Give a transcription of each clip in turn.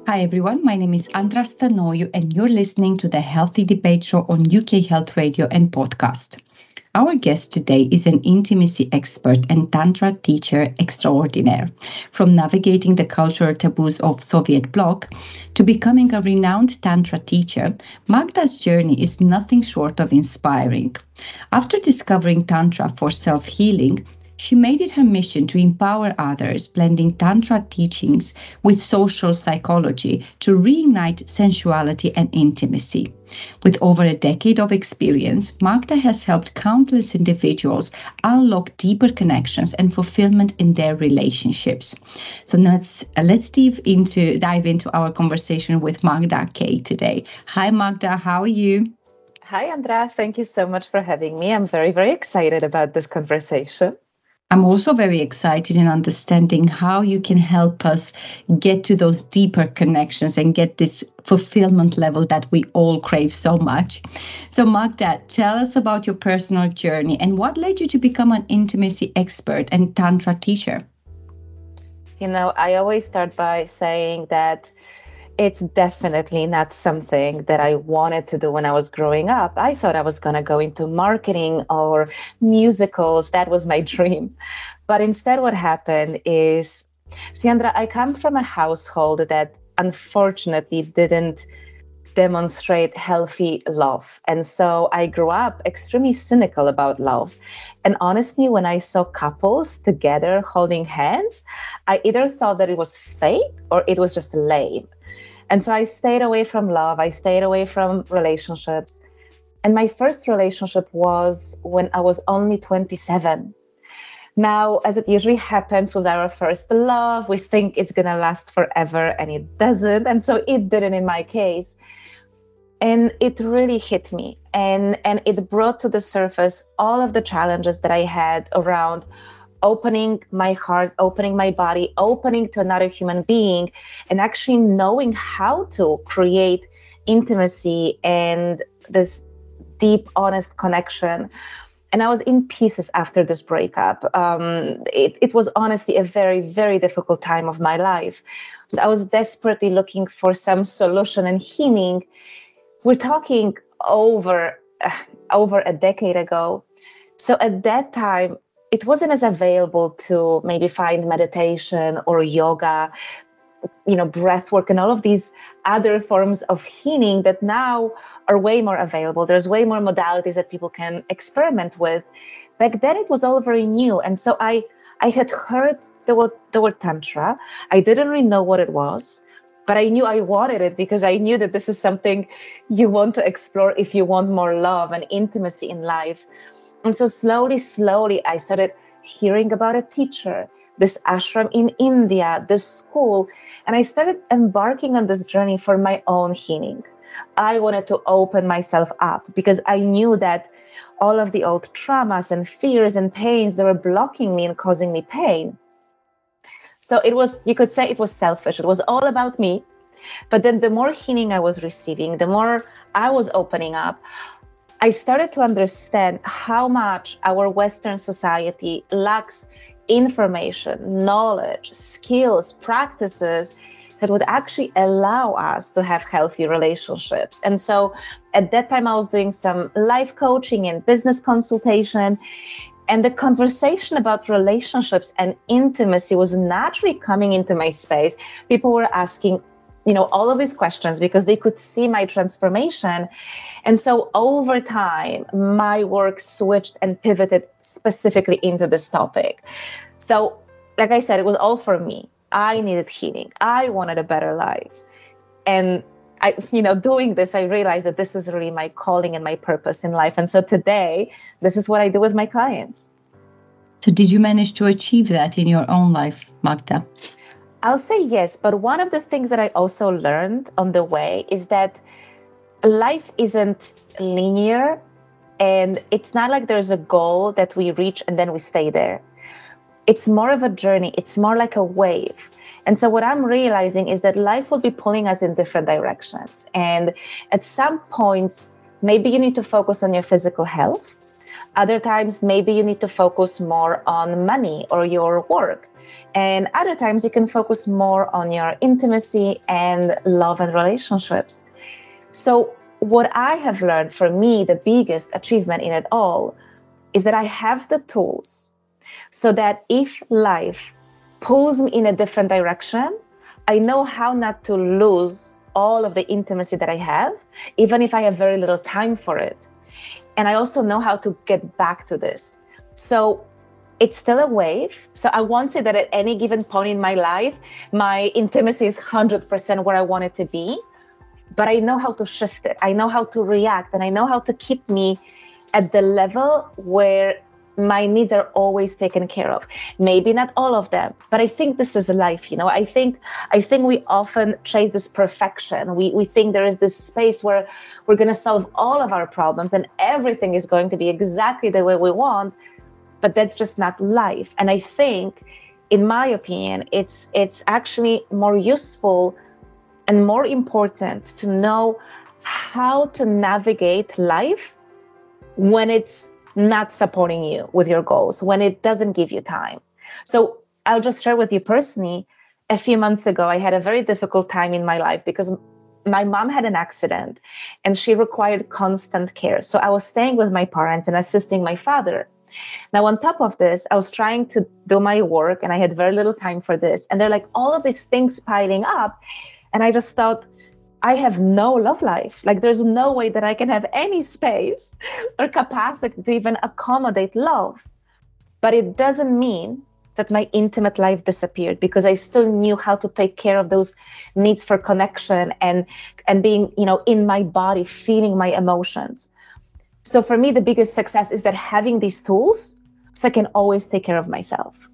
Hi everyone, my name is Andra Stanoyu and you're listening to the Healthy Debate Show on UK Health Radio and podcast. Our guest today is an intimacy expert and Tantra teacher extraordinaire. From navigating the cultural taboos of Soviet bloc to becoming a renowned Tantra teacher, Magda's journey is nothing short of inspiring. After discovering Tantra for self-healing, she made it her mission to empower others, blending Tantra teachings with social psychology to reignite sensuality and intimacy. With over a decade of experience, Magda has helped countless individuals unlock deeper connections and fulfillment in their relationships. So let's dive into our conversation with Magda K today. Hi Magda, how are you? Hi Andra, thank you so much for having me. I'm very, very excited about this conversation. I'm also very excited in understanding how you can help us get to those deeper connections and get this fulfillment level that we all crave so much. So Magda, tell us about your personal journey and what led you to become an intimacy expert and Tantra teacher. I always start by saying that it's definitely not something that I wanted to do when I was growing up. I thought I was going to go into marketing or musicals. That was my dream. But instead, what happened is, Sandra, I come from a household that unfortunately didn't demonstrate healthy love. And so I grew up extremely cynical about love. And honestly, when I saw couples together holding hands, I either thought that it was fake or it was just lame. And so I stayed away from love. I stayed away from relationships. And my first relationship was when I was only 27. Now, as it usually happens with our first love, we think it's going to last forever, and it doesn't. And so it didn't in my case. And it really hit me. And it brought to the surface all of the challenges that I had around opening my heart, opening my body, opening to another human being, and actually knowing how to create intimacy and this deep, honest connection. And I was in pieces after this breakup. It was honestly a very, very difficult time of my life. So I was desperately looking for some solution and healing. We're talking over a decade ago. So at that time, it wasn't as available to maybe find meditation or yoga, breath work and all of these other forms of healing that now are way more available. There's way more modalities that people can experiment with. Back then, it was all very new. And so I had heard the word Tantra. I didn't really know what it was, but I knew I wanted it because I knew that this is something you want to explore if you want more love and intimacy in life. And so slowly, I started hearing about a teacher, this ashram in India, this school, and I started embarking on this journey for my own healing. I wanted to open myself up because I knew that all of the old traumas and fears and pains, they were blocking me and causing me pain. So you could say it was selfish. It was all about me. But then the more healing I was receiving, the more I was opening up, I started to understand how much our Western society lacks information, knowledge, skills, practices that would actually allow us to have healthy relationships. And so at that time, I was doing some life coaching and business consultation. And the conversation about relationships and intimacy was naturally coming into my space. People were asking, all of these questions because they could see my transformation. And so over time, my work switched and pivoted specifically into this topic. So, like I said, it was all for me. I needed healing. I wanted a better life. And doing this, I realized that this is really my calling and my purpose in life. And so today, this is what I do with my clients. So did you manage to achieve that in your own life, Magda? I'll say yes. But one of the things that I also learned on the way is that life isn't linear, and it's not like there's a goal that we reach and then we stay there. It's more of a journey. It's more like a wave. And so what I'm realizing is that life will be pulling us in different directions. And at some points, maybe you need to focus on your physical health. Other times, maybe you need to focus more on money or your work. And other times you can focus more on your intimacy and love and relationships. So what I have learned, for me, the biggest achievement in it all is that I have the tools so that if life pulls me in a different direction, I know how not to lose all of the intimacy that I have, even if I have very little time for it. And I also know how to get back to this. So it's still a wave. So I won't say that at any given point in my life, my intimacy is 100% where I want it to be, but I know how to shift it. I know how to react, and I know how to keep me at the level where my needs are always taken care of. Maybe not all of them, but I think this is life. I think we often chase this perfection. We think there is this space where we're going to solve all of our problems and everything is going to be exactly the way we want, but that's just not life. And I think, in my opinion, it's actually more useful and more important to know how to navigate life when it's not supporting you with your goals, when it doesn't give you time. So I'll just share with you personally, a few months ago, I had a very difficult time in my life because my mom had an accident and she required constant care. So I was staying with my parents and assisting my father. Now, on top of this, I was trying to do my work and I had very little time for this. And they're like all of these things piling up. And I just thought, I have no love life. Like, there's no way that I can have any space or capacity to even accommodate love. But it doesn't mean that my intimate life disappeared, because I still knew how to take care of those needs for connection and being, in my body, feeling my emotions. So for me, the biggest success is that having these tools so I can always take care of myself.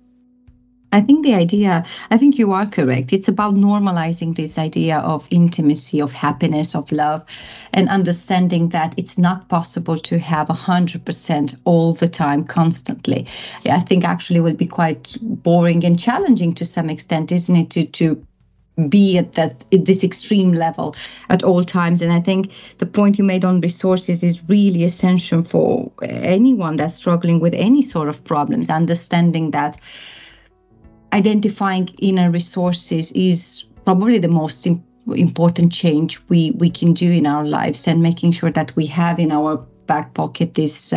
I think you are correct. It's about normalizing this idea of intimacy, of happiness, of love, and understanding that it's not possible to have 100% all the time, constantly. I think actually it will be quite boring and challenging to some extent, isn't it, to be at this extreme level at all times. And I think the point you made on resources is really essential for anyone that's struggling with any sort of problems, understanding that identifying inner resources is probably the most important change we can do in our lives, and making sure that we have in our back pocket this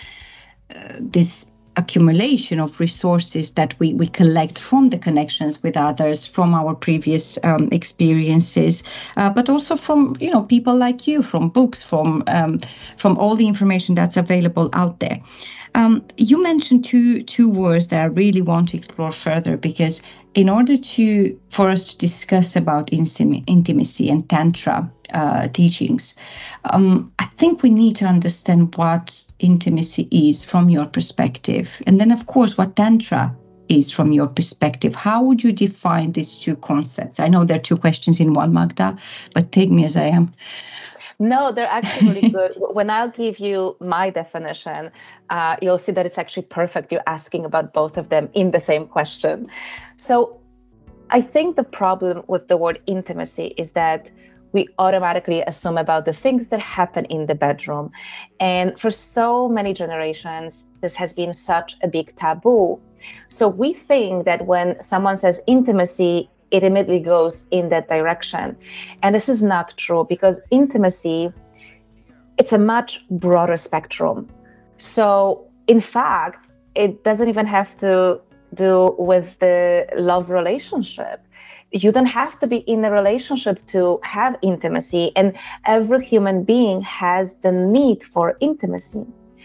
accumulation of resources that we collect from the connections with others, from our previous experiences, but also from people like you, from books, from all the information that's available out there. You mentioned two words that I really want to explore further, because in order for us to discuss about intimacy and Tantra teachings, I think we need to understand what intimacy is from your perspective, and then, of course, what Tantra is from your perspective. How would you define these two concepts? I know there are two questions in one, Magda, but take me as I am. No, they're actually really good. When I'll give you my definition, you'll see that it's actually perfect. You're asking about both of them in the same question. So I think the problem with the word intimacy is that we automatically assume about the things that happen in the bedroom. And for so many generations, this has been such a big taboo. So we think that when someone says intimacy, it immediately goes in that direction. And this is not true, because intimacy, it's a much broader spectrum. So in fact, it doesn't even have to do with the love relationship. You don't have to be in a relationship to have intimacy, and every human being has the need for intimacy.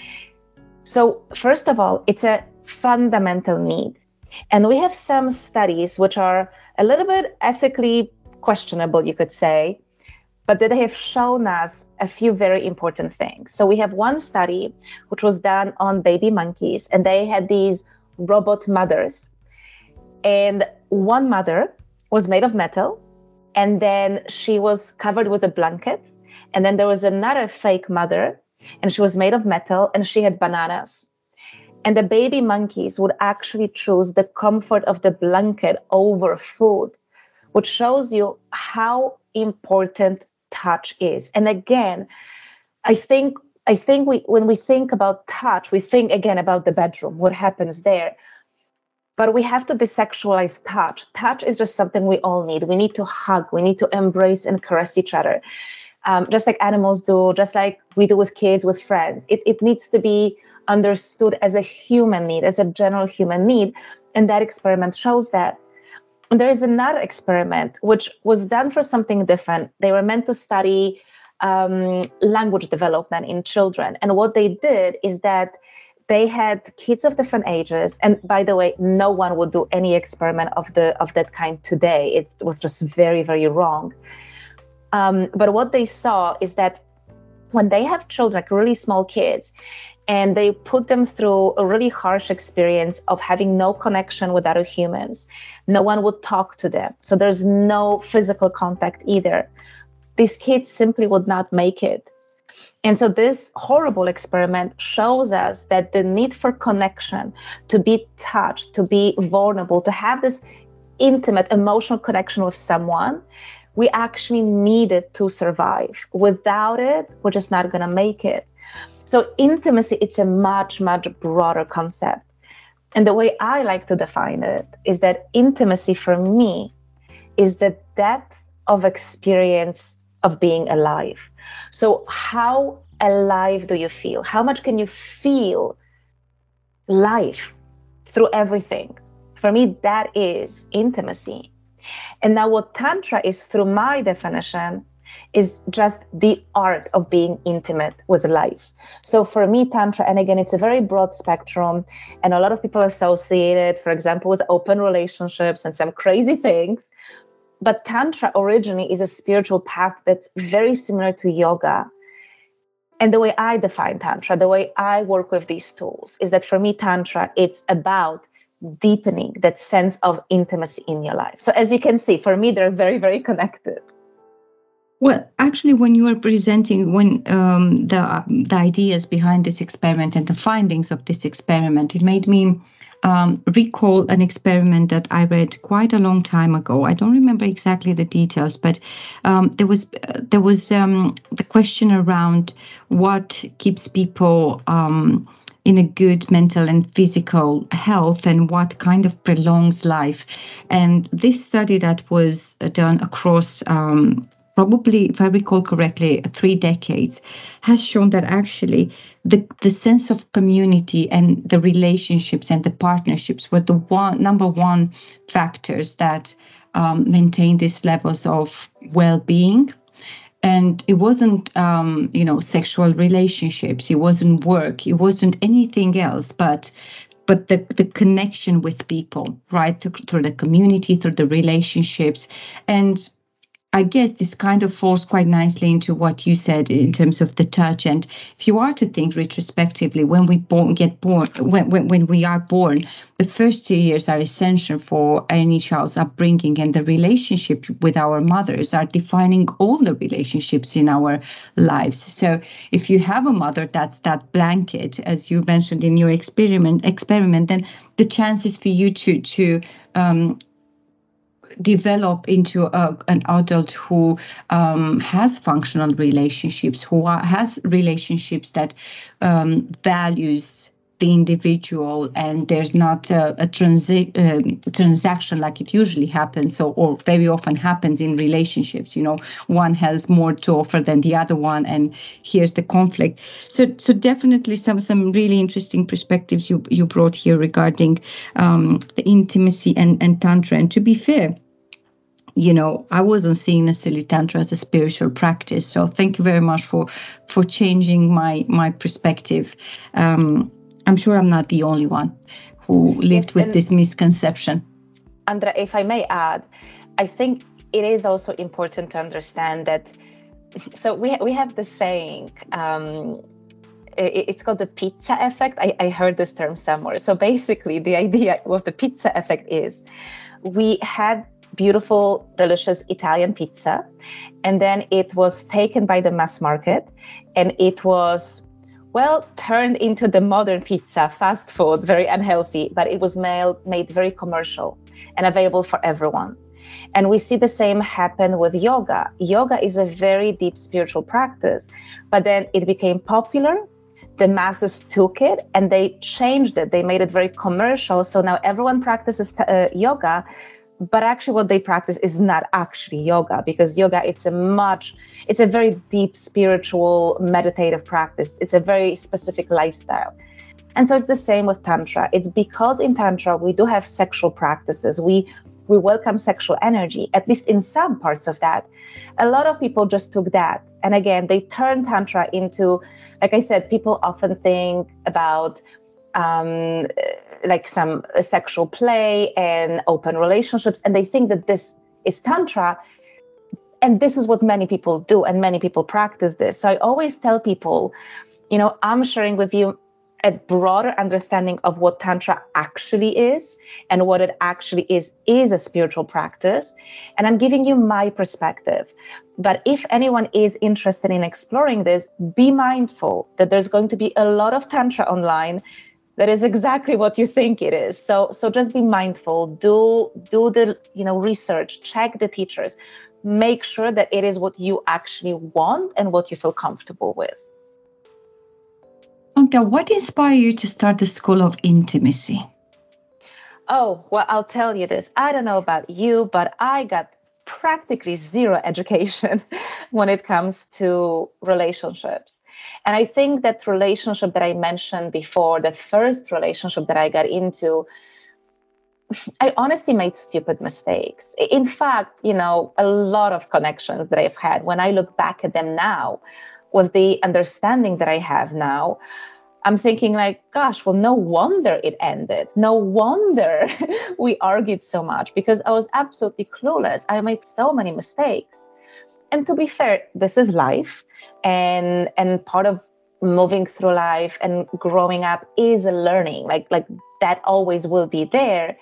So first of all, it's a fundamental need. And we have some studies which are a little bit ethically questionable, you could say, but that they have shown us a few very important things. So we have one study which was done on baby monkeys, and they had these robot mothers. And one mother was made of metal, and then she was covered with a blanket. And then there was another fake mother, and she was made of metal, and she had bananas. And the baby monkeys would actually choose the comfort of the blanket over food, which shows you how important touch is. And again, I think when we think about touch, we think again about the bedroom, what happens there. But we have to desexualize touch. Touch is just something we all need. We need to hug. We need to embrace and caress each other, just like animals do, just like we do with kids, with friends. It needs to be understood as a human need, as a general human need. And that experiment shows that. And there is another experiment which was done for something different. They were meant to study language development in children. And what they did is that they had kids of different ages. And by the way, no one would do any experiment of that kind today. It was just very, very wrong. But what they saw is that when they have children, like really small kids, and they put them through a really harsh experience of having no connection with other humans, no one would talk to them. So there's no physical contact either. These kids simply would not make it. And so this horrible experiment shows us that the need for connection, to be touched, to be vulnerable, to have this intimate emotional connection with someone, we actually need it to survive. Without it, we're just not going to make it. So intimacy, it's a much, much broader concept. And the way I like to define it is that intimacy for me is the depth of experience of being alive. So how alive do you feel? How much can you feel life through everything? For me, that is intimacy. And now what Tantra is, through my definition, is just the art of being intimate with life. So for me, Tantra, and again, it's a very broad spectrum, and a lot of people associate it, for example, with open relationships and some crazy things. But Tantra originally is a spiritual path that's very similar to yoga. And the way I define Tantra, the way I work with these tools, is that for me, Tantra, it's about deepening that sense of intimacy in your life. So as you can see, for me, they're very, very connected. Well, actually, when you were presenting the ideas behind this experiment and the findings of this experiment, it made me recall an experiment that I read quite a long time ago. I don't remember exactly the details, but there was the question around what keeps people in a good mental and physical health, and what kind of prolongs life. And this study that was done across probably, if I recall correctly, 3 decades, has shown that actually the sense of community and the relationships and the partnerships were the number one factors that maintain these levels of well-being. And it wasn't, sexual relationships, it wasn't work, it wasn't anything else, but the connection with people, right, through the community, through the relationships. And I guess this kind of falls quite nicely into what you said in terms of the touch. And if you are to think retrospectively, when we when we are born, the first 2 years are essential for any child's upbringing, and the relationship with our mothers are defining all the relationships in our lives. So if you have a mother that's that blanket, as you mentioned in your experiment, then the chances for you to develop into an adult who has functional relationships, who has relationships that values the individual, and there's not a transaction like it usually happens, or very often happens in relationships. One has more to offer than the other one, and here's the conflict. So definitely some really interesting perspectives you brought here regarding the intimacy and Tantra. And to be fair, I wasn't seeing necessarily Tantra as a spiritual practice. So thank you very much for changing my perspective. I'm sure I'm not the only one who lived with this misconception. Andrea, if I may add, I think it is also important to understand that, so we have the saying, it's called the pizza effect. I heard this term somewhere. So basically the idea of the pizza effect is, we had beautiful, delicious Italian pizza, and then it was taken by the mass market, and it was, turned into the modern pizza, fast food, very unhealthy, but it was made very commercial and available for everyone. And we see the same happen with yoga. Yoga is a very deep spiritual practice, but then it became popular. the masses took it and they changed it. They made it very commercial. So now everyone practices yoga, but actually what they practice is not actually yoga, because yoga, it's a very deep spiritual meditative practice. It's a very specific lifestyle. And so it's the same with Tantra. It's because in Tantra, we do have sexual practices. We welcome sexual energy, at least in some parts of that. A lot of people just took that. And again, they turned Tantra into, like I said, people often think about like some sexual play and open relationships. And they think that this is Tantra. And this is what many people do. And many people practice this. So I always tell people, I'm sharing with you a broader understanding of what Tantra actually is, and what it actually is a spiritual practice. And I'm giving you my perspective. But if anyone is interested in exploring this, be mindful that there's going to be a lot of Tantra online that is exactly what you think it is. So just be mindful, do the research, check the teachers, make sure that it is what you actually want and what you feel comfortable with. Olga, what inspired you to start the School of Intimacy? Oh, well, I'll tell you this. I don't know about you, but I got practically zero education when it comes to relationships. And I think that relationship that I mentioned before, that first relationship that I got into, I honestly made stupid mistakes. In fact, a lot of connections that I've had, when I look back at them now, with the understanding that I have now, I'm thinking like, gosh, well, no wonder it ended. No wonder we argued so much, because I was absolutely clueless. I made so many mistakes. And to be fair, this is life. And part of moving through life and growing up is a learning. Like that always will be there.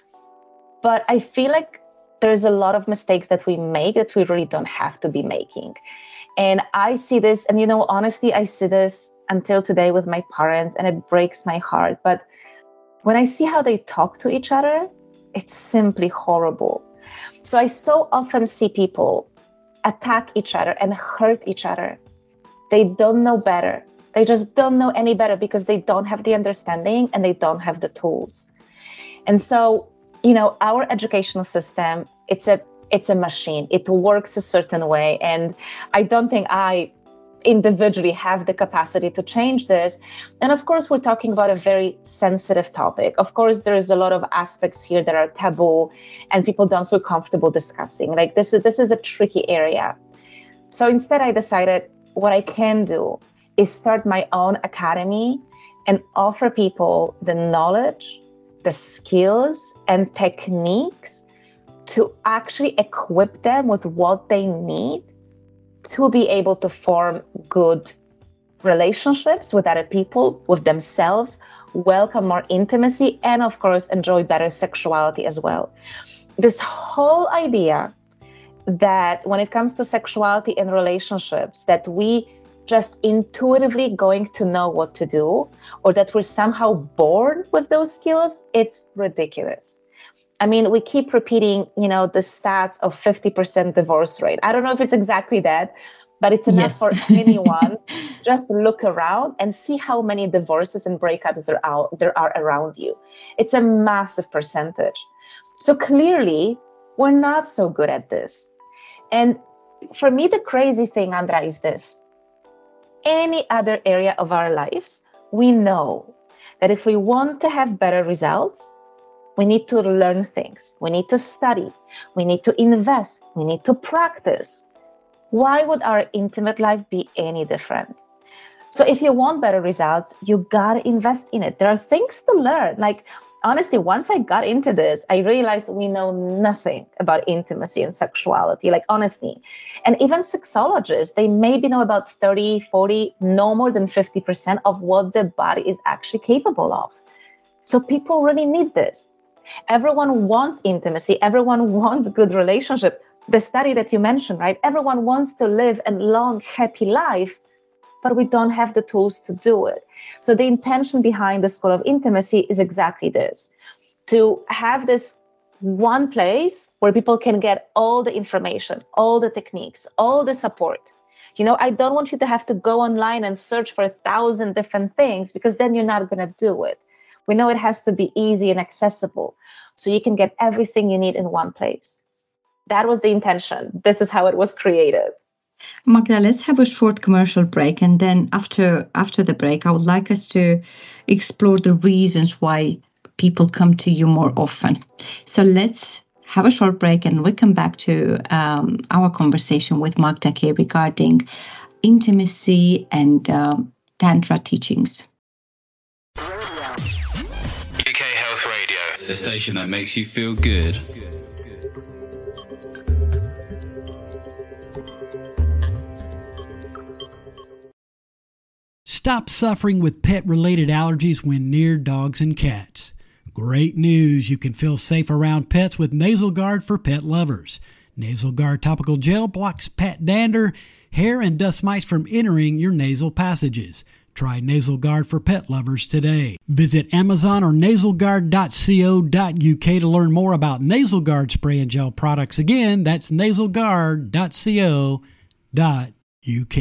But I feel like there's a lot of mistakes that we make that we really don't have to be making. And I see this, and honestly, I see this until today with my parents, and it breaks my heart. But when I see how they talk to each other, it's simply horrible. So I so often see people attack each other and hurt each other. They don't know better. They just don't know any better, because they don't have the understanding and they don't have the tools. And so, our educational system, it's a machine. It works a certain way. And I don't think I individually have the capacity to change this. And of course, we're talking about a very sensitive topic. Of course, there is a lot of aspects here that are taboo and people don't feel comfortable discussing. Like this is a tricky area. So instead, I decided what I can do is start my own academy and offer people the knowledge, the skills and techniques to actually equip them with what they need to be able to form good relationships with other people, with themselves, welcome more intimacy, and of course, enjoy better sexuality as well. This whole idea that when it comes to sexuality and relationships, that we just intuitively going to know what to do, or that we're somehow born with those skills, it's ridiculous. I mean, we keep repeating, the stats of 50% divorce rate. I don't know if it's exactly that, but it's enough for anyone. Just look around and see how many divorces and breakups there are around you. It's a massive percentage. So clearly, we're not so good at this. And for me, the crazy thing, Andra, is this. Any other area of our lives, we know that if we want to have better results, we need to learn things. We need to study. We need to invest. We need to practice. Why would our intimate life be any different? So if you want better results, you got to invest in it. There are things to learn. Like, honestly, once I got into this, I realized we know nothing about intimacy and sexuality, like honestly. And even sexologists, they maybe know about 30, 40, no more than 50% of what the body is actually capable of. So people really need this. Everyone wants intimacy. Everyone wants good relationship. The study that you mentioned, right? Everyone wants to live a long, happy life, but we don't have the tools to do it. So the intention behind the School of Intimacy is exactly this, to have this one place where people can get all the information, all the techniques, all the support. I don't want you to have to go online and search for 1,000 different things, because then you're not going to do it. We know it has to be easy and accessible, so you can get everything you need in one place. That was the intention. This is how it was created. Magda, let's have a short commercial break. And then after the break, I would like us to explore the reasons why people come to you more often. So let's have a short break and we come back to our conversation with Magda K regarding intimacy and Tantra teachings. UK Health Radio, the station that makes you feel good. Stop suffering with pet-related allergies when near dogs and cats. Great news! You can feel safe around pets with Nasal Guard for pet lovers. Nasal Guard topical gel blocks pet dander, hair, and dust mites from entering your nasal passages. Try Nasal Guard for pet lovers today. Visit Amazon or nasalguard.co.uk to learn more about Nasal Guard spray and gel products. Again, that's nasalguard.co.uk.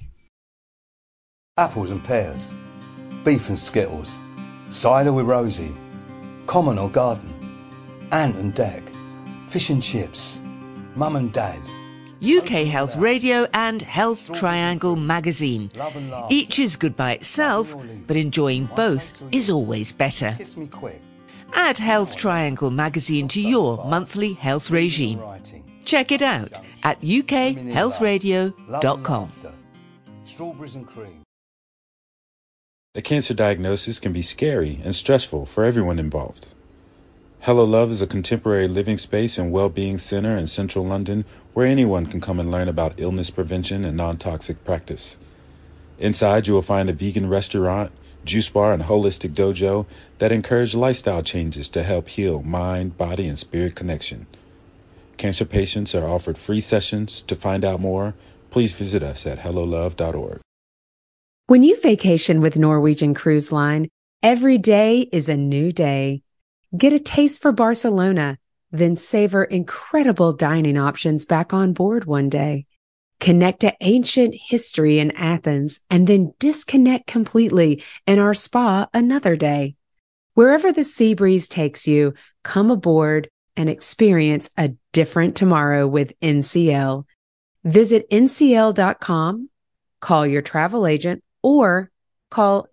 Apples and pears, beef and skittles, cider with Rosie, common or garden, ant and deck, fish and chips, mum and dad. UK Health Radio and Health Triangle magazine. Each is good by itself, but enjoying both is always better. Kiss me quick. Add Health Triangle magazine to your monthly health regime. Check it out at ukhealthradio.com. Strawberries and cream. A cancer diagnosis can be scary and stressful for everyone involved. Hello Love is a contemporary living space and well-being center in central London where anyone can come and learn about illness prevention and non-toxic practice. Inside, you will find a vegan restaurant, juice bar, and holistic dojo that encourage lifestyle changes to help heal mind, body, and spirit connection. Cancer patients are offered free sessions. To find out more, please visit us at hellolove.org. When you vacation with Norwegian Cruise Line, every day is a new day. Get a taste for Barcelona, then savor incredible dining options back on board one day. Connect to ancient history in Athens, and then disconnect completely in our spa another day. Wherever the sea breeze takes you, come aboard and experience a different tomorrow with NCL. Visit ncl.com, call your travel agent, or call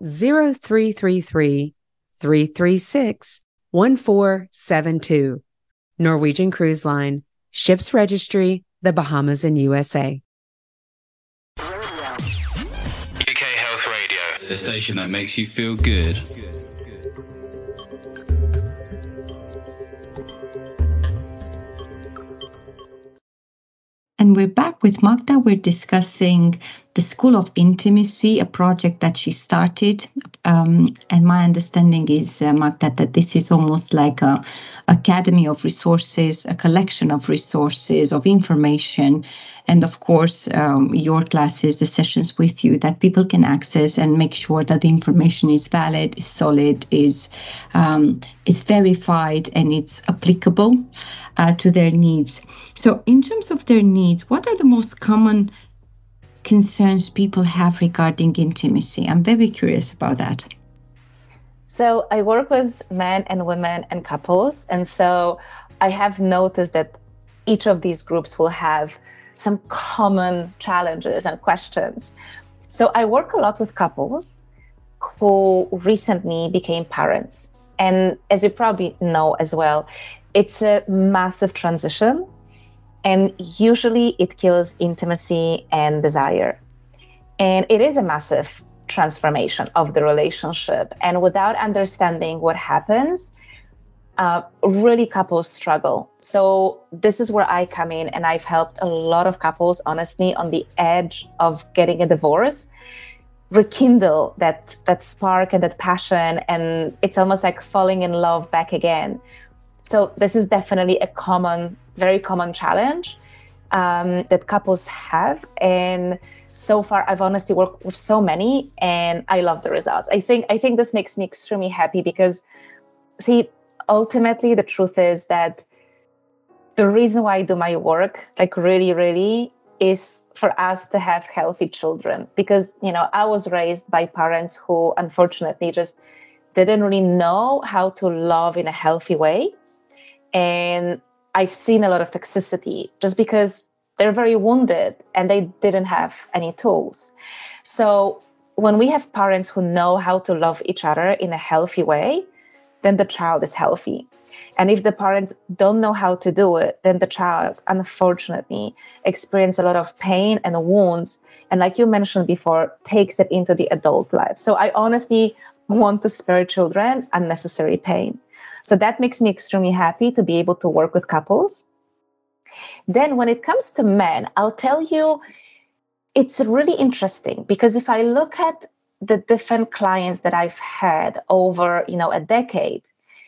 0333-336-1472. Norwegian Cruise Line. Ships registry, the Bahamas and USA. UK Health Radio, the station that makes you feel good. And we're back with Magda. We're discussing the School of Intimacy, a project that she started. And my understanding is, Magda, that this is almost like a academy of resources, a collection of resources, of information, and of course, your classes, the sessions with you that people can access and make sure that the information is valid, is solid, is verified, and it's applicable to their needs. So in terms of their needs, what are the most common concerns people have regarding intimacy? I'm very curious about that. So I work with men and women and couples. And so I have noticed that each of these groups will have some common challenges and questions. So I work a lot with couples who recently became parents. And as you probably know as well, it's a massive transition. And usually it kills intimacy and desire. And it is a massive transformation of the relationship. And without understanding what happens, really couples struggle. So this is where I come in, and I've helped a lot of couples, honestly, on the edge of getting a divorce, rekindle that spark and that passion. And it's almost like falling in love back again. So this is definitely a very common challenge that couples have. And so far, I've honestly worked with so many, and I love the results. I think this makes me extremely happy because, see, ultimately, the truth is that the reason why I do my work, like really, really, is for us to have healthy children, because, I was raised by parents who unfortunately just didn't really know how to love in a healthy way. And I've seen a lot of toxicity just because they're very wounded and they didn't have any tools. So when we have parents who know how to love each other in a healthy way, then the child is healthy. And if the parents don't know how to do it, then the child, unfortunately, experiences a lot of pain and wounds. And like you mentioned before, takes it into the adult life. So I honestly want to spare children unnecessary pain. So that makes me extremely happy to be able to work with couples. Then when it comes to men, I'll tell you, it's really interesting, because if I look at the different clients that I've had over, a decade,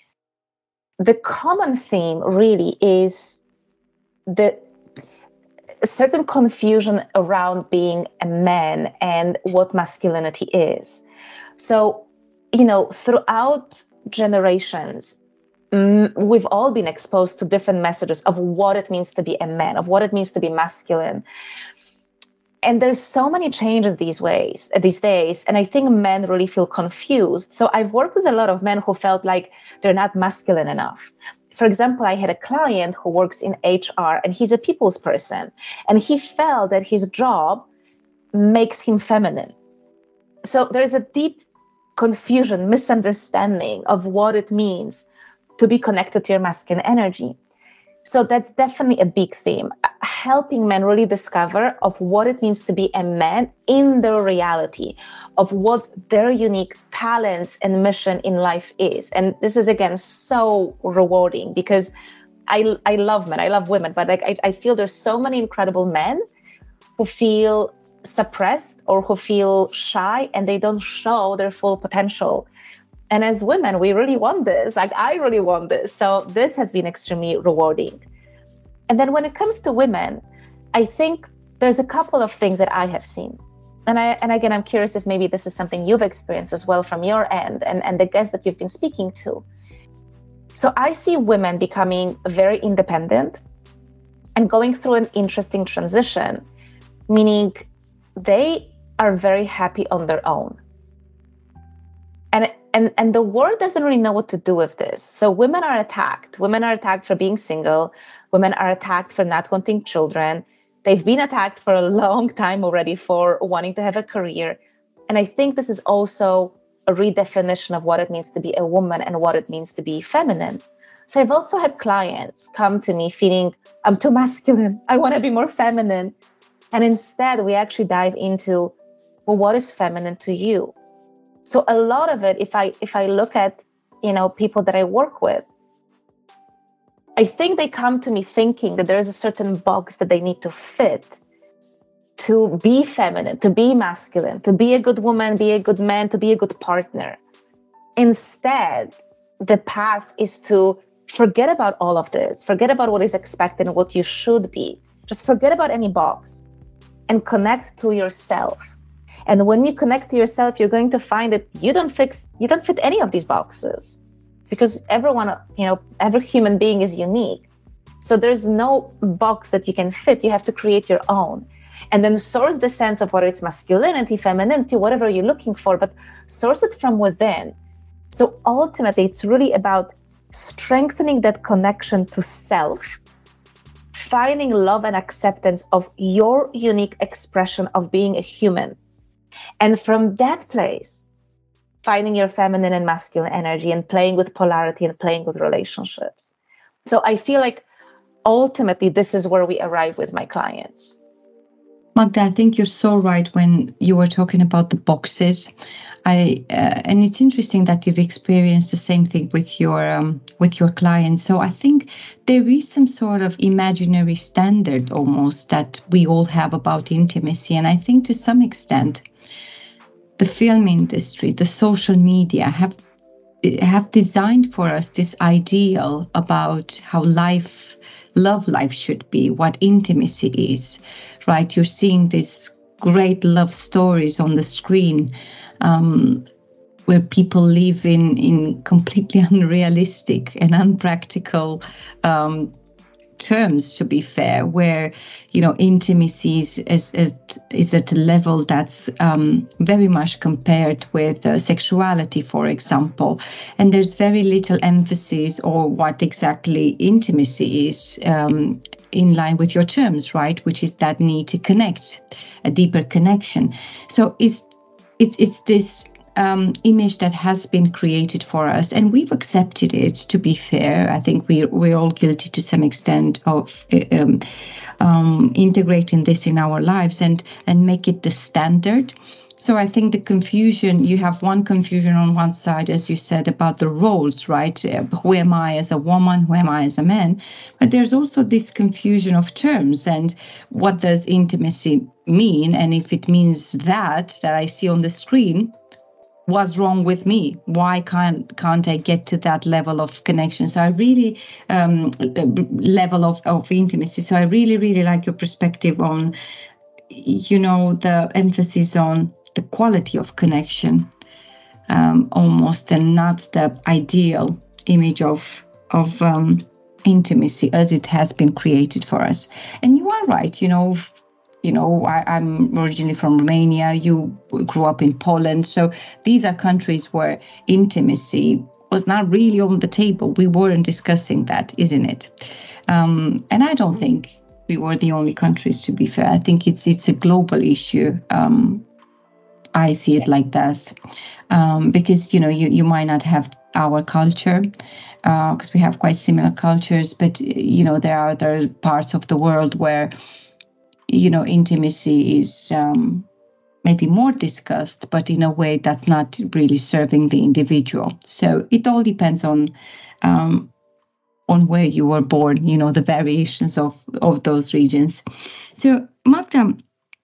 the common theme really is the certain confusion around being a man and what masculinity is. So, throughout generations, we've all been exposed to different messages of what it means to be a man, of what it means to be masculine. And there's so many changes these days. And I think men really feel confused. So I've worked with a lot of men who felt like they're not masculine enough. For example, I had a client who works in HR, and he's a people's person. And he felt that his job makes him feminine. So there's a deep confusion, misunderstanding of what it means to be connected to your masculine energy. So that's definitely a big theme, helping men really discover of what it means to be a man in their reality, of what their unique talents and mission in life is. And this is, again, so rewarding, because I love men, I love women, but I feel there's so many incredible men who feel suppressed or who feel shy and they don't show their full potential. And as women, we really want this. I really want this. So this has been extremely rewarding. And then when it comes to women, I think there's a couple of things that I have seen. And again, I'm curious if maybe this is something you've experienced as well from your end and the guests that you've been speaking to. So I see women becoming very independent and going through an interesting transition, meaning they are very happy on their own. And the world doesn't really know what to do with this. So women are attacked. Women are attacked for being single. Women are attacked for not wanting children. They've been attacked for a long time already for wanting to have a career. And I think this is also a redefinition of what it means to be a woman and what it means to be feminine. So I've also had clients come to me feeling, I'm too masculine. I want to be more feminine. And instead, we actually dive into, well, what is feminine to you? So a lot of it, if I look at, people that I work with, I think they come to me thinking that there is a certain box that they need to fit to be feminine, to be masculine, to be a good woman, be a good man, to be a good partner. Instead, the path is to forget about all of this, forget about what is expected and what you should be. Just forget about any box and connect to yourself. And when you connect to yourself, you're going to find that you don't fit any of these boxes, because everyone, every human being is unique. So there's no box that you can fit. You have to create your own, and then source the sense of whether it's masculinity, femininity, whatever you're looking for, but source it from within. So ultimately, it's really about strengthening that connection to self, finding love and acceptance of your unique expression of being a human. And from that place, finding your feminine and masculine energy and playing with polarity and playing with relationships. So I feel like ultimately this is where we arrive with my clients. Magda, I think you're so right when you were talking about the boxes. And it's interesting that you've experienced the same thing with your clients. So I think there is some sort of imaginary standard almost that we all have about intimacy. And I think to some extent, the film industry, the social media have designed for us this ideal about how love life should be, what intimacy is, right? You're seeing these great love stories on the screen where people live in completely unrealistic and unpractical terms, to be fair, where, you know, intimacy is at a level that's very much compared with sexuality, for example. And there's very little emphasis on what exactly intimacy is in line with your terms, right? Which is that need to connect, a deeper connection. So it's this image that has been created for us, and we've accepted it, to be fair. I think we're all guilty to some extent of integrating this in our lives and make it the standard. So I think the confusion, you have one confusion on one side, as you said, about the roles, right? Who am I as a woman? Who am I as a man? But there's also this confusion of terms and what does intimacy mean? And if it means that I see on the screen, what's wrong with me? Why can't I get to that level of connection? So I really, level of intimacy. So I really, really like your perspective on, you know, the emphasis on the quality of connection, almost, and not the ideal image of intimacy as it has been created for us. And you are right, you know, I'm originally from Romania. You grew up in Poland. So these are countries where intimacy was not really on the table. We weren't discussing that, isn't it? And I don't think we were the only countries, to be fair. I think it's a global issue. I see it like that, because, you know, you might not have our culture, because we have quite similar cultures, but, you know, there are other parts of the world where, you know, intimacy is maybe more discussed, but in a way that's not really serving the individual. So it all depends on where you were born, you know, the variations of those regions. So Magda,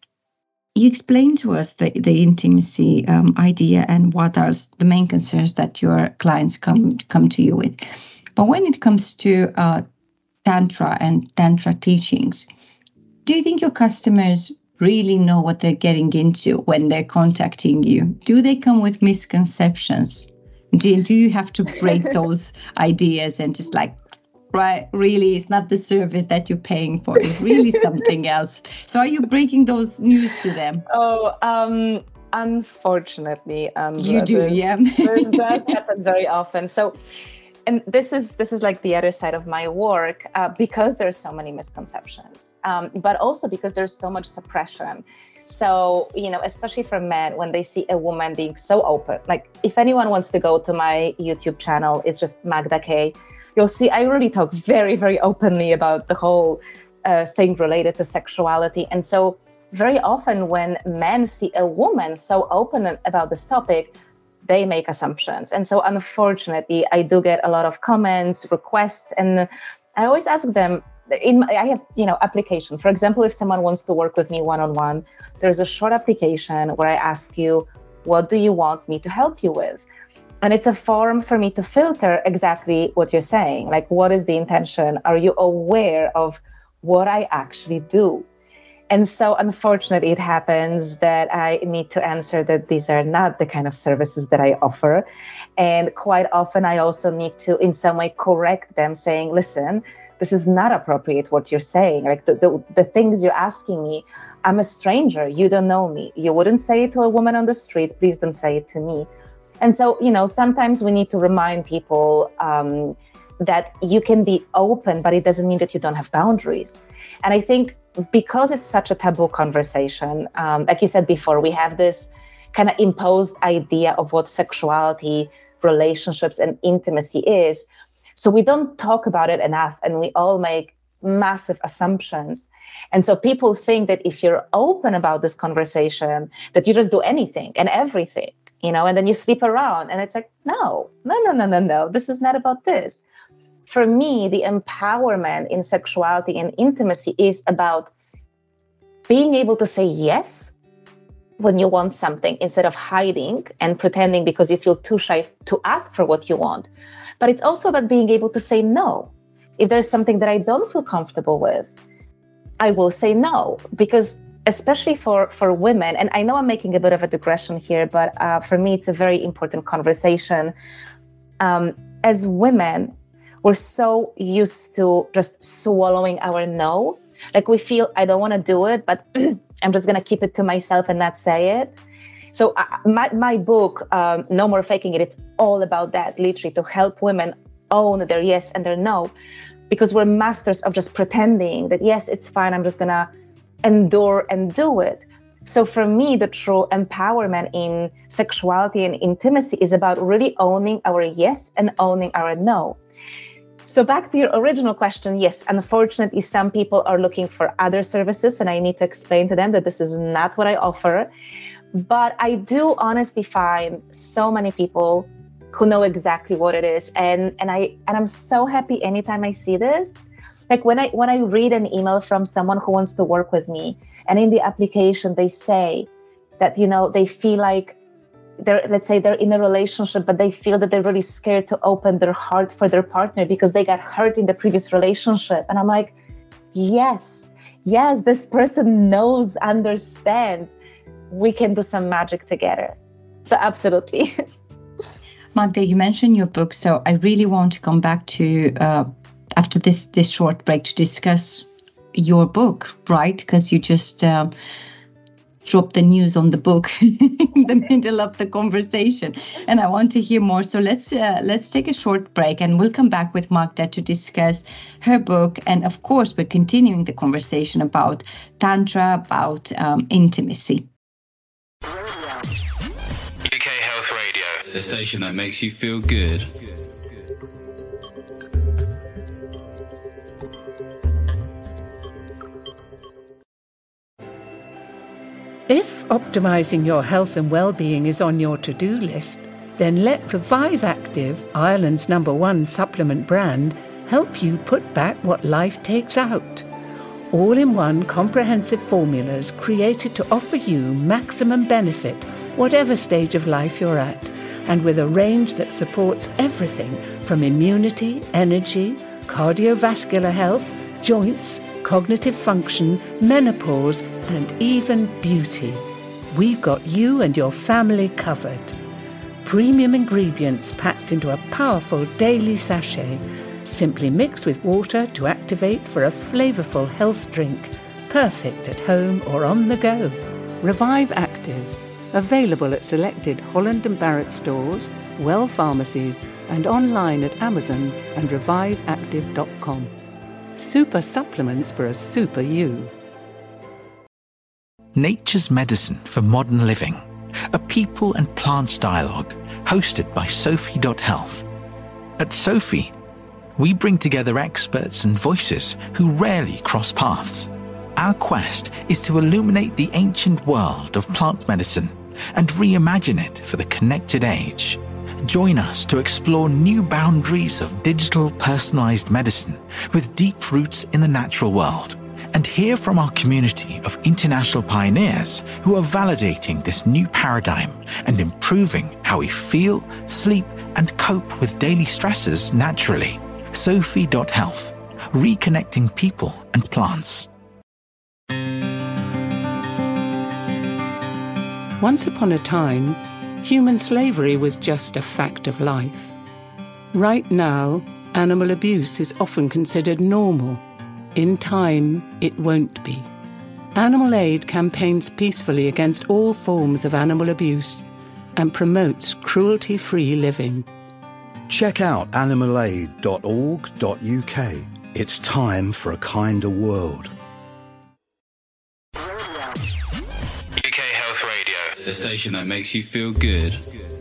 you explained to us the intimacy idea and what are the main concerns that your clients come to you with. But when it comes to Tantra and Tantra teachings, do you think your customers really know what they're getting into when they're contacting you? Do they come with misconceptions? Do you have to break those ideas and just like, right, really, it's not the service that you're paying for, it's really something else? So are you breaking those news to them? Oh, unfortunately. You do, yeah. This does happen very often. So, and this is like the other side of my work, because there's so many misconceptions, but also because there's so much suppression. So, you know, especially for men, when they see a woman being so open, like if anyone wants to go to my YouTube channel, it's just Magda K. You'll see I really talk very, very openly about the whole thing related to sexuality. And so very often when men see a woman so open about this topic, they make assumptions. And so unfortunately, I do get a lot of comments, requests, and I always ask them, I have, you know, application. For example, if someone wants to work with me one-on-one, there's a short application where I ask you, what do you want me to help you with? And it's a form for me to filter exactly what you're saying. Like, what is the intention? Are you aware of what I actually do? And so unfortunately, it happens that I need to answer that these are not the kind of services that I offer. And quite often, I also need to in some way correct them, saying, listen, this is not appropriate what you're saying. Like the things you're asking me, I'm a stranger. You don't know me. You wouldn't say it to a woman on the street. Please don't say it to me. And so, you know, sometimes we need to remind people that you can be open, but it doesn't mean that you don't have boundaries. And I think because it's such a taboo conversation, like you said before, we have this kind of imposed idea of what sexuality, relationships, and intimacy is. So we don't talk about it enough, and we all make massive assumptions. And so people think that if you're open about this conversation, that you just do anything and everything, you know, and then you sleep around. And it's like, no, this is not about this. For me, the empowerment in sexuality and intimacy is about being able to say yes when you want something instead of hiding and pretending because you feel too shy to ask for what you want. But it's also about being able to say no. If there's something that I don't feel comfortable with, I will say no, because especially for women, and I know I'm making a bit of a digression here, but for me, it's a very important conversation. As women, we're so used to just swallowing our no. Like we feel, I don't want to do it, but I'm just going to keep it to myself and not say it. So my book, No More Faking It, it's all about that, literally, to help women own their yes and their no, because we're masters of just pretending that, yes, it's fine, I'm just going to endure and do it. So for me, the true empowerment in sexuality and intimacy is about really owning our yes and owning our no. So back to your original question, yes, unfortunately, some people are looking for other services, and I need to explain to them that this is not what I offer. But I do honestly find so many people who know exactly what it is. And I'm so happy anytime I see this. Like when I read an email from someone who wants to work with me, and in the application they say that, you know, they feel like let's say they're in a relationship, but they feel that they're really scared to open their heart for their partner because they got hurt in the previous relationship. And I'm like, yes, this person knows, understands. We can do some magic together. So absolutely. Magda, you mentioned your book, so I really want to come back to after this short break to discuss your book, right? Because you just dropped the news on the book in the middle of the conversation, and I want to hear more. So let's take a short break, and we'll come back with Magda to discuss her book, and of course we're continuing the conversation about Tantra, about intimacy. UK Health Radio, the station that makes you feel good. If optimising your health and well-being is on your to-do list, then let Revive Active, Ireland's #1 supplement brand, help you put back what life takes out. All-in-one comprehensive formulas created to offer you maximum benefit, whatever stage of life you're at, and with a range that supports everything from immunity, energy, cardiovascular health, joints, cognitive function, menopause, and even beauty. We've got you and your family covered. Premium ingredients packed into a powerful daily sachet. Simply mix with water to activate for a flavourful health drink. Perfect at home or on the go. Revive Active. Available at selected Holland & Barrett stores, Well pharmacies, and online at Amazon and reviveactive.com. Super supplements for a super you. Nature's Medicine for Modern Living, a people and plants dialogue hosted by Sophie.Health. At Sophie, we bring together experts and voices who rarely cross paths. Our quest is to illuminate the ancient world of plant medicine and reimagine it for the connected age. Join us to explore new boundaries of digital personalized medicine with deep roots in the natural world, and hear from our community of international pioneers who are validating this new paradigm and improving how we feel, sleep, and cope with daily stresses naturally. Sophie.Health, reconnecting people and plants. Once upon a time, human slavery was just a fact of life. Right now, animal abuse is often considered normal. In time, it won't be. Animal Aid campaigns peacefully against all forms of animal abuse and promotes cruelty-free living. Check out animalaid.org.uk. It's time for a kinder world. UK Health Radio, the station that makes you feel good.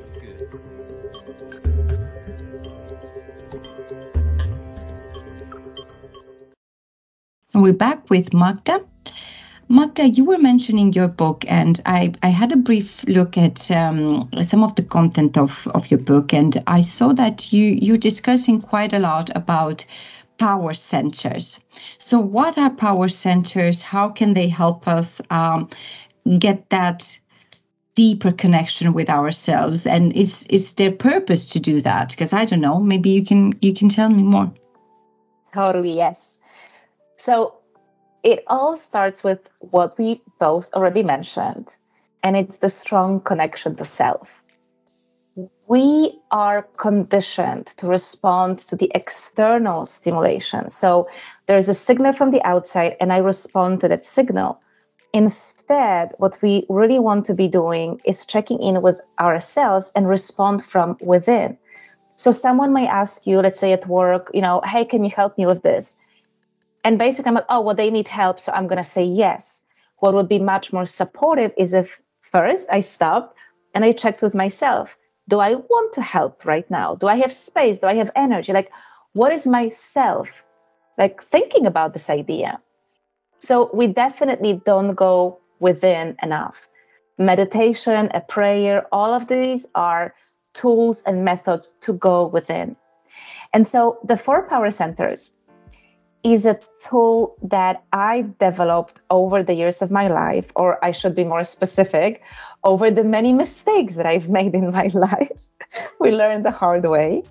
We're back with Magda. Magda, you were mentioning your book, and I had a brief look at some of the content of your book, and I saw that you're discussing quite a lot about power centers. So what are power centers? How can they help us get that deeper connection with ourselves? And is there purpose to do that? Because I don't know, maybe you can tell me more. Totally, yes. So it all starts with what we both already mentioned, and it's the strong connection to self. we are conditioned to respond to the external stimulation. So there's a signal from the outside and I respond to that signal. Instead, what we really want to be doing is checking in with ourselves and respond from within. So someone might ask you, let's say at work, hey, can you help me with this? And basically I'm like, oh, well, they need help, so I'm going to say yes. What would be much more supportive is if first I stopped and I checked with myself. Do I want to help right now? Do I have space? Do I have energy? Like, what is myself thinking about this idea? So we definitely don't go within enough. Meditation, a prayer, all of these are tools and methods to go within. And so the 4 power centers is a tool that I developed over the years of my life, or I should be more specific, over the many mistakes that I've made in my life. We learn the hard way.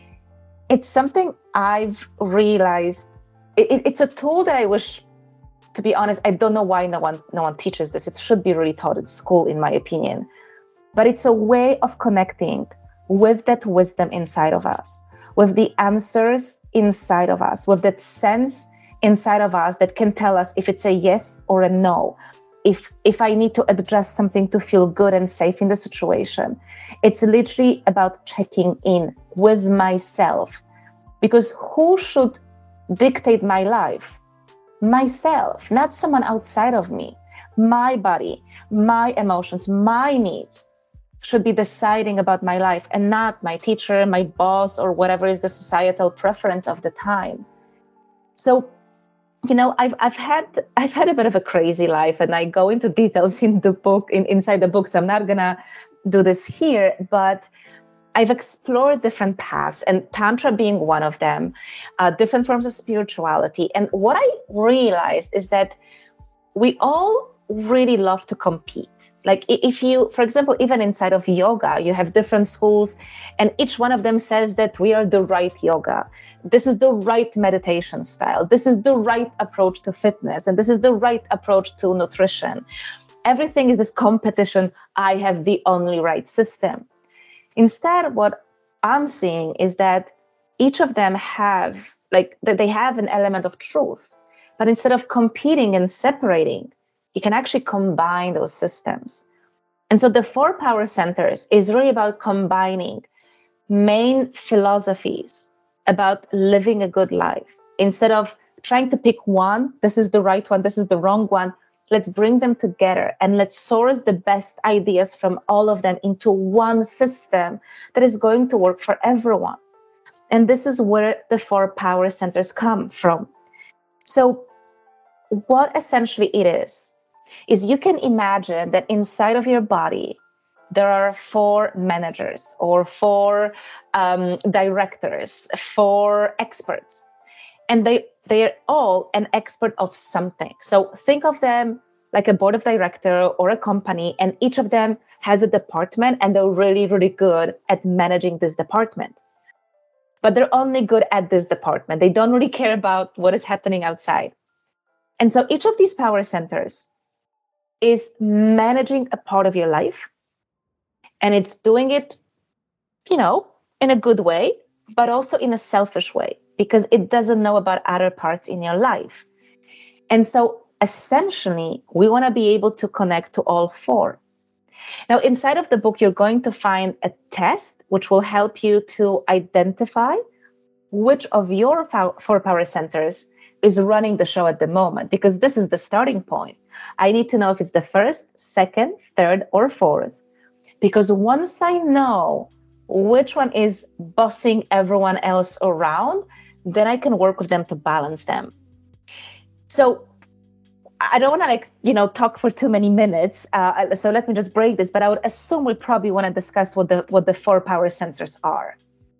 It's something I've realized. It's a tool that I wish, to be honest, I don't know why no one teaches this. It should be really taught at school, in my opinion. But it's a way of connecting with that wisdom inside of us, with the answers inside of us, with that sense inside of us that can tell us if it's a yes or a no, if I need to adjust something to feel good and safe in the situation. It's literally about checking in with myself, because who should dictate my life? Myself, not someone outside of me. My body, my emotions, my needs should be deciding about my life, and not my teacher, my boss, or whatever is the societal preference of the time. So, I've had a bit of a crazy life, and I go into details in the book, inside the book. So I'm not gonna do this here, but I've explored different paths, and Tantra being one of them, different forms of spirituality. And what I realized is that we all really love to compete. Like if you, for example, even inside of yoga, you have different schools, and each one of them says that we are the right yoga. This is the right meditation style. This is the right approach to fitness. And this is the right approach to nutrition. Everything is this competition. I have the only right system. Instead, what I'm seeing is that each of them have, they have an element of truth. But instead of competing and separating, you can actually combine those systems. And so the 4 power centers is really about combining main philosophies about living a good life. Instead of trying to pick one, this is the right one, this is the wrong one, let's bring them together and let's source the best ideas from all of them into one system that is going to work for everyone. And this is where the 4 power centers come from. So what essentially it is you can imagine that inside of your body, there are 4 managers or 4 directors, 4 experts, and they're all an expert of something. So think of them like a board of directors or a company, and each of them has a department, and they're really, really good at managing this department. But they're only good at this department. They don't really care about what is happening outside. And so each of these power centers is managing a part of your life, and it's doing it, in a good way, but also in a selfish way, because it doesn't know about other parts in your life. And so essentially, we want to be able to connect to all 4. Now, inside of the book, you're going to find a test which will help you to identify which of your 4 power centers is running the show at the moment, because this is the starting point. I need to know if it's the 1st, 2nd, 3rd, or 4th, because once I know which one is bossing everyone else around, then I can work with them to balance them. So I don't want to talk for too many minutes. So let me just break this, but I would assume we probably want to discuss what the 4 power centers are.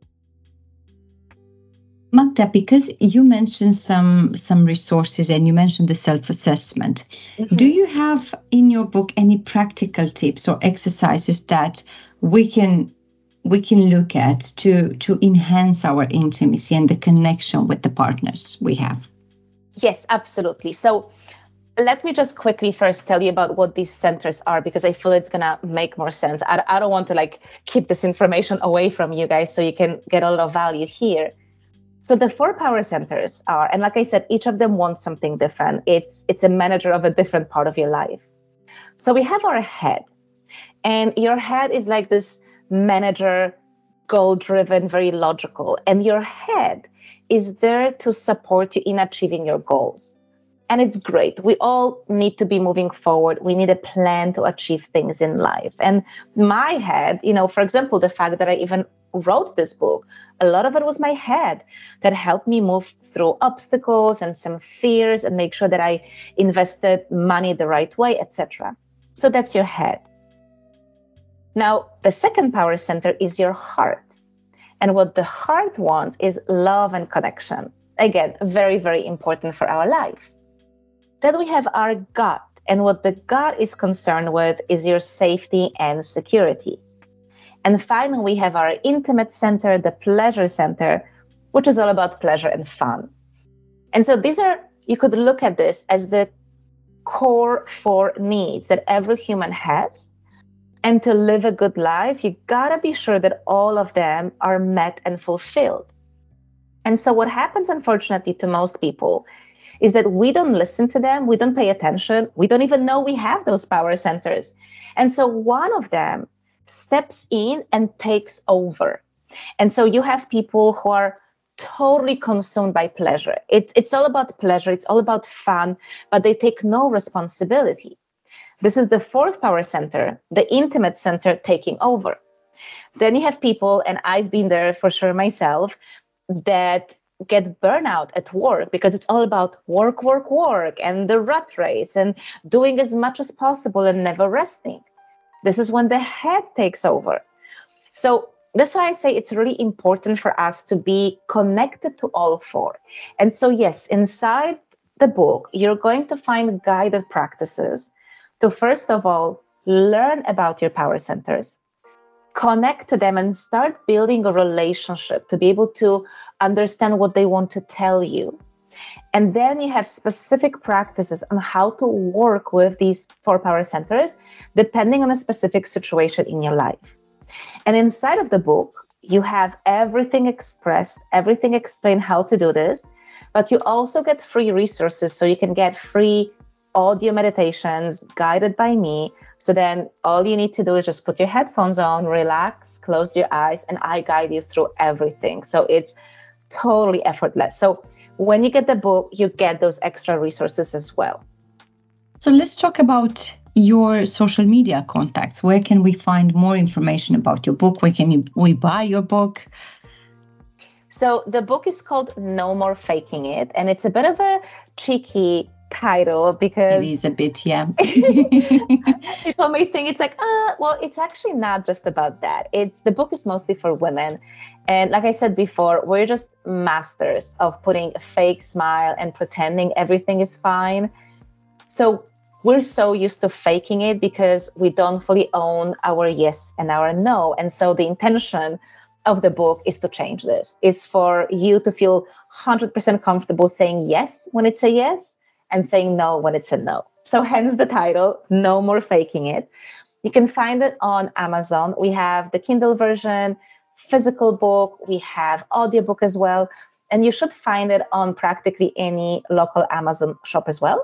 Magda, because you mentioned some resources and you mentioned the self-assessment, do you have in your book any practical tips or exercises that we can look at to enhance our intimacy and the connection with the partners we have? Yes, absolutely. So let me just quickly first tell you about what these centers are, because I feel it's going to make more sense. I don't want to keep this information away from you guys so you can get a lot of value here. So the 4 power centers are, and like I said, each of them wants something different. It's a manager of a different part of your life. So we have our head, and your head is like this manager, goal-driven, very logical. And your head is there to support you in achieving your goals. And it's great. We all need to be moving forward. We need a plan to achieve things in life. And my head, for example, the fact that I even wrote this book, a lot of it was my head that helped me move through obstacles and some fears and make sure that I invested money the right way, etc. So that's your head. Now, the second power center is your heart. And what the heart wants is love and connection. Again, very, very important for our life. Then we have our gut. And what the gut is concerned with is your safety and security. And finally, we have our intimate center, the pleasure center, which is all about pleasure and fun. And so you could look at this as the core 4 needs that every human has. And to live a good life, you gotta be sure that all of them are met and fulfilled. And so what happens, unfortunately, to most people is that we don't listen to them, we don't pay attention, we don't even know we have those power centers. And so one of them steps in and takes over. And so you have people who are totally consumed by pleasure. It's all about pleasure, it's all about fun, but they take no responsibility. This is the 4th power center, the intimate center, taking over. Then you have people, and I've been there for sure myself, that get burnout at work because it's all about work, work, work, and the rat race and doing as much as possible and never resting. This is when the head takes over. So that's why I say it's really important for us to be connected to all 4. And so, yes, inside the book, you're going to find guided practices to, first of all, learn about your power centers, connect to them, and start building a relationship to be able to understand what they want to tell you. And then you have specific practices on how to work with these 4 power centers, depending on a specific situation in your life. And inside of the book, you have everything expressed, everything explained how to do this, but you also get free resources. So you can get free audio meditations guided by me. So then all you need to do is just put your headphones on, relax, close your eyes, and I guide you through everything. So it's totally effortless. So when you get the book, you get those extra resources as well. So let's talk about your social media contacts. Where can we find more information about your book? Where can we buy your book? So the book is called No More Faking It, and it's a bit of a cheeky title because it is a bit, yeah. People may think it's like, well, it's actually not just about that. The book is mostly for women. And like I said before, we're just masters of putting a fake smile and pretending everything is fine. So we're so used to faking it because we don't fully own our yes and our no. And so the intention of the book is to change this, is for you to feel 100% comfortable saying yes when it's a yes and saying no when it's a no. So hence the title, No More Faking It. You can find it on Amazon. We have the Kindle version, physical book, we have audiobook as well, and you should find it on practically any local Amazon shop as well.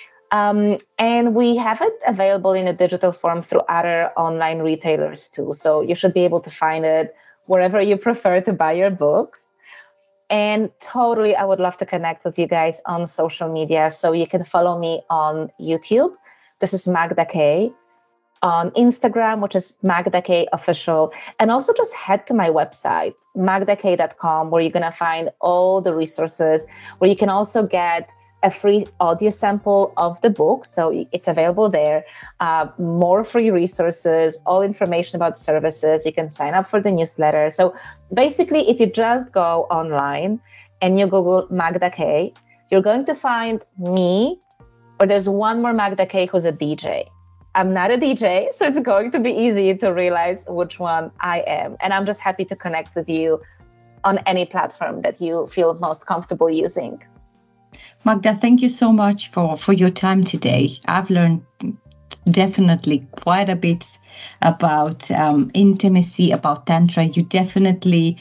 And we have it available in a digital form through other online retailers too. So you should be able to find it wherever you prefer to buy your books. And totally, I would love to connect with you guys on social media. So you can follow me on YouTube. This is Magda K. On Instagram, which is Magda K Official. And also just head to my website, magdak.com, where you're going to find all the resources, where you can also get a free audio sample of the book. So it's available there. More free resources, all information about services. You can sign up for the newsletter. So basically, if you just go online and you Google Magda K, you're going to find me, or there's one more Magda K who's a DJ. I'm not a DJ, so it's going to be easy to realize which one I am. And I'm just happy to connect with you on any platform that you feel most comfortable using. Magda, thank you so much for your time today. I've learned definitely quite a bit about intimacy, about Tantra. You definitely,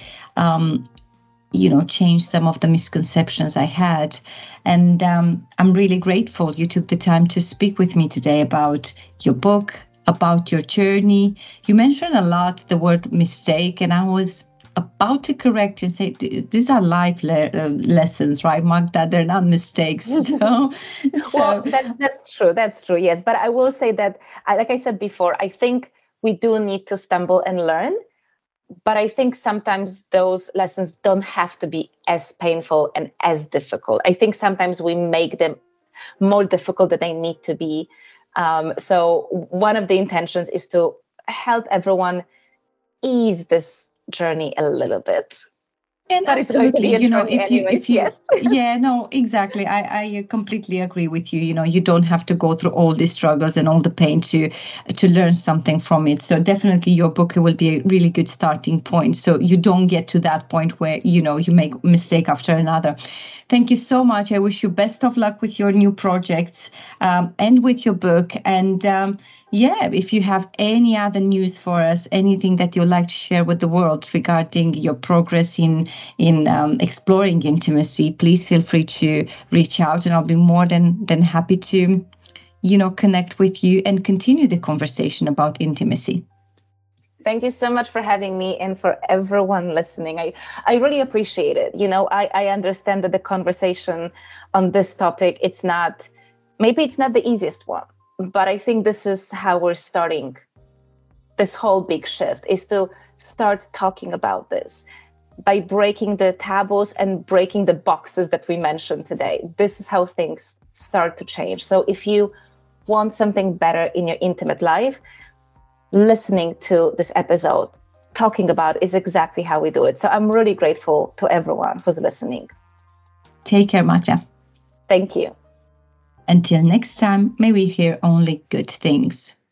changed some of the misconceptions I had. And I'm really grateful you took the time to speak with me today about your book, about your journey. You mentioned a lot the word mistake, and I was about to correct you and say these are life lessons, right, Magda? They're not mistakes. Well, that's true, yes. But I will say that, like I said before, I think we do need to stumble and learn. But I think sometimes those lessons don't have to be as painful and as difficult. I think sometimes we make them more difficult than they need to be. So one of the intentions is to help everyone ease this journey a little bit. And but absolutely, yes. Yeah, no, exactly. I completely agree with you. You don't have to go through all these struggles and all the pain to learn something from it. So definitely your book will be a really good starting point. So you don't get to that point where, you make mistake after another. Thank you so much. I wish you best of luck with your new projects and with your book. And if you have any other news for us, anything that you'd like to share with the world regarding your progress in exploring intimacy, please feel free to reach out, and I'll be more than happy to, connect with you and continue the conversation about intimacy. Thank you so much for having me, and for everyone listening. I really appreciate it. I understand that the conversation on this topic, it's not the easiest one, but I think this is how we're starting this whole big shift, is to start talking about this by breaking the taboos and breaking the boxes that we mentioned today. This is how things start to change. So if you want something better in your intimate life, listening to this episode, talking about is exactly how we do it. So I'm really grateful to everyone who's listening. Take care, Magda. Thank you. Until next time, may we hear only good things.